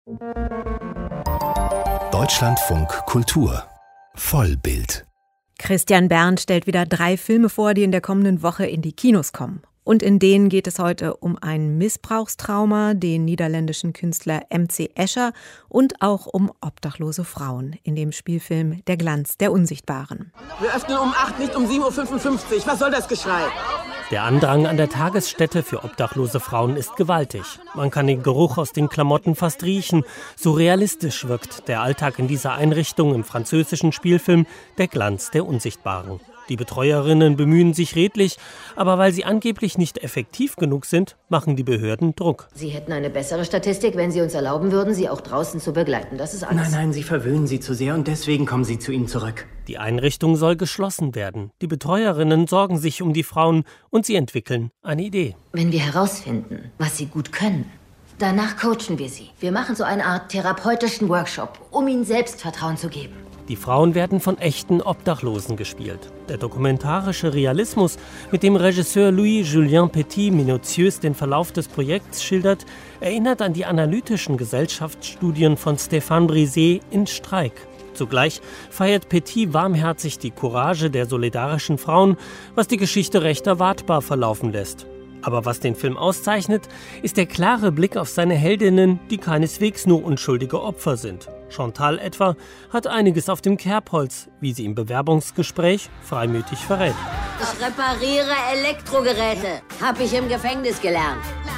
Deutschlandfunk Kultur Vollbild. Christian Berndt stellt wieder 3 Filme vor, die in der kommenden Woche in die Kinos kommen. Und in denen geht es heute um ein Missbrauchstrauma, den niederländischen Künstler MC Escher und auch um obdachlose Frauen in dem Spielfilm Der Glanz der Unsichtbaren. Wir öffnen um 8, nicht um 7.55 Uhr. Was soll das Geschrei? Der Andrang an der Tagesstätte für obdachlose Frauen ist gewaltig. Man kann den Geruch aus den Klamotten fast riechen. So realistisch wirkt der Alltag in dieser Einrichtung im französischen Spielfilm Der Glanz der Unsichtbaren. Die Betreuerinnen bemühen sich redlich, aber weil sie angeblich nicht effektiv genug sind, machen die Behörden Druck. Sie hätten eine bessere Statistik, wenn Sie uns erlauben würden, Sie auch draußen zu begleiten. Das ist alles. Nein, Sie verwöhnen sie zu sehr und deswegen kommen sie zu Ihnen zurück. Die Einrichtung soll geschlossen werden. Die Betreuerinnen sorgen sich um die Frauen und sie entwickeln eine Idee. Wenn wir herausfinden, was Sie gut können, danach coachen wir Sie. Wir machen so eine Art therapeutischen Workshop, um Ihnen Selbstvertrauen zu geben. Die Frauen werden von echten Obdachlosen gespielt. Der dokumentarische Realismus, mit dem Regisseur Louis-Julien Petit minutiös den Verlauf des Projekts schildert, erinnert an die analytischen Gesellschaftsstudien von Stéphane Brisé in Streik. Zugleich feiert Petit warmherzig die Courage der solidarischen Frauen, was die Geschichte recht erwartbar verlaufen lässt. Aber was den Film auszeichnet, ist der klare Blick auf seine Heldinnen, die keineswegs nur unschuldige Opfer sind. Chantal etwa hat einiges auf dem Kerbholz, wie sie im Bewerbungsgespräch freimütig verrät. Ich repariere Elektrogeräte. Hab ich im Gefängnis gelernt.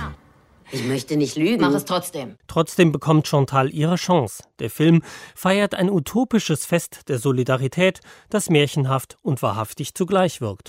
Ich möchte nicht lügen. Mach es trotzdem. Trotzdem bekommt Chantal ihre Chance. Der Film feiert ein utopisches Fest der Solidarität, das märchenhaft und wahrhaftig zugleich wirkt.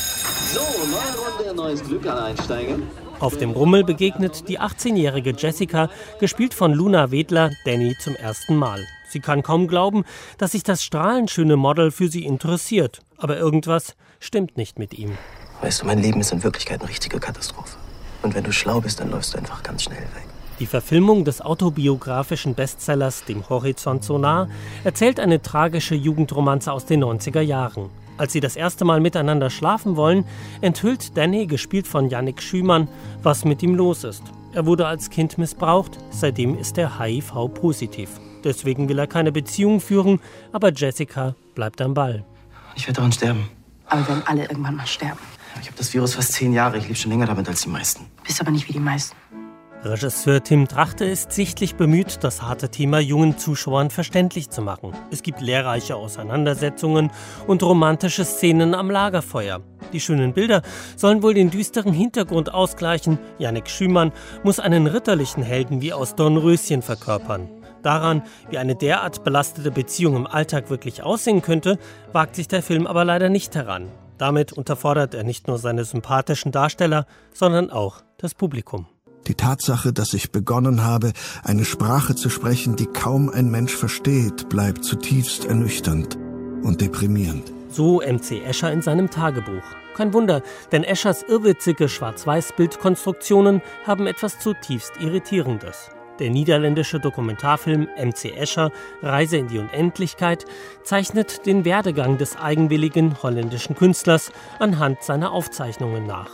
So, neue Runde, neues Glück an Einsteigen. Auf dem Rummel begegnet die 18-jährige Jessica, gespielt von Luna Wedler, Danny zum ersten Mal. Sie kann kaum glauben, dass sich das strahlenschöne Model für sie interessiert. Aber irgendwas stimmt nicht mit ihm. Weißt du, mein Leben ist in Wirklichkeit eine richtige Katastrophe. Und wenn du schlau bist, dann läufst du einfach ganz schnell weg. Die Verfilmung des autobiografischen Bestsellers Dem Horizont so nah erzählt eine tragische Jugendromanze aus den 90er Jahren. Als sie das erste Mal miteinander schlafen wollen, enthüllt Danny, gespielt von Yannick Schümann, was mit ihm los ist. Er wurde als Kind missbraucht, seitdem ist er HIV-positiv. Deswegen will er keine Beziehung führen, aber Jessica bleibt am Ball. Ich werde daran sterben. Aber wir werden alle irgendwann mal sterben. Ich habe das Virus fast 10 Jahre. Ich lebe schon länger damit als die meisten. Bist aber nicht wie die meisten. Regisseur Tim Trachte ist sichtlich bemüht, das harte Thema jungen Zuschauern verständlich zu machen. Es gibt lehrreiche Auseinandersetzungen und romantische Szenen am Lagerfeuer. Die schönen Bilder sollen wohl den düsteren Hintergrund ausgleichen. Yannick Schümann muss einen ritterlichen Helden wie aus Dornröschen verkörpern. Daran, wie eine derart belastete Beziehung im Alltag wirklich aussehen könnte, wagt sich der Film aber leider nicht heran. Damit unterfordert er nicht nur seine sympathischen Darsteller, sondern auch das Publikum. Die Tatsache, dass ich begonnen habe, eine Sprache zu sprechen, die kaum ein Mensch versteht, bleibt zutiefst ernüchternd und deprimierend. So MC Escher in seinem Tagebuch. Kein Wunder, denn Eschers irrwitzige Schwarz-Weiß-Bildkonstruktionen haben etwas zutiefst Irritierendes. Der niederländische Dokumentarfilm MC Escher, Reise in die Unendlichkeit, zeichnet den Werdegang des eigenwilligen holländischen Künstlers anhand seiner Aufzeichnungen nach.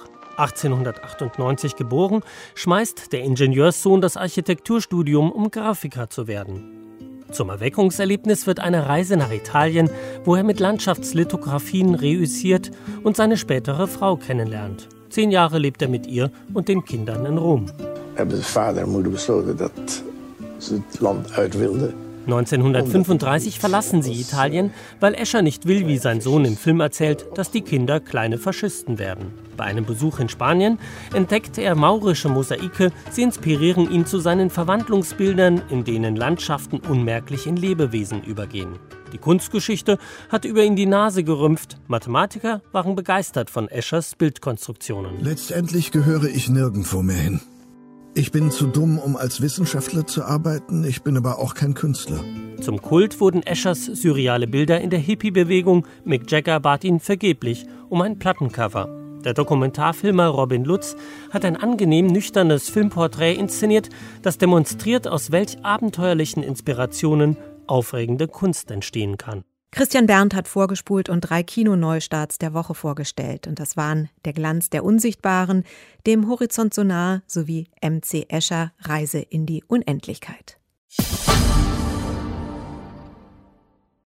1898 geboren, schmeißt der Ingenieurssohn das Architekturstudium, um Grafiker zu werden. Zum Erweckungserlebnis wird eine Reise nach Italien, wo er mit Landschaftslithografien reüssiert und seine spätere Frau kennenlernt. 10 Jahre lebt er mit ihr und den Kindern in Rom. Hebben vader en moeder besloten dat ze het Land uit wilden. 1935 verlassen sie Italien, weil Escher nicht will, wie sein Sohn im Film erzählt, dass die Kinder kleine Faschisten werden. Bei einem Besuch in Spanien entdeckt er maurische Mosaike, sie inspirieren ihn zu seinen Verwandlungsbildern, in denen Landschaften unmerklich in Lebewesen übergehen. Die Kunstgeschichte hat über ihn die Nase gerümpft. Mathematiker waren begeistert von Eschers Bildkonstruktionen. Letztendlich gehöre ich nirgendwo mehr hin. Ich bin zu dumm, um als Wissenschaftler zu arbeiten, ich bin aber auch kein Künstler. Zum Kult wurden Eschers surreale Bilder in der Hippie-Bewegung. Mick Jagger bat ihn vergeblich um ein Plattencover. Der Dokumentarfilmer Robin Lutz hat ein angenehm nüchternes Filmporträt inszeniert, das demonstriert, aus welch abenteuerlichen Inspirationen aufregende Kunst entstehen kann. Christian Berndt hat vorgespult und 3 Kinoneustarts der Woche vorgestellt. Und das waren Der Glanz der Unsichtbaren, Dem Horizont so nah sowie MC Escher, Reise in die Unendlichkeit.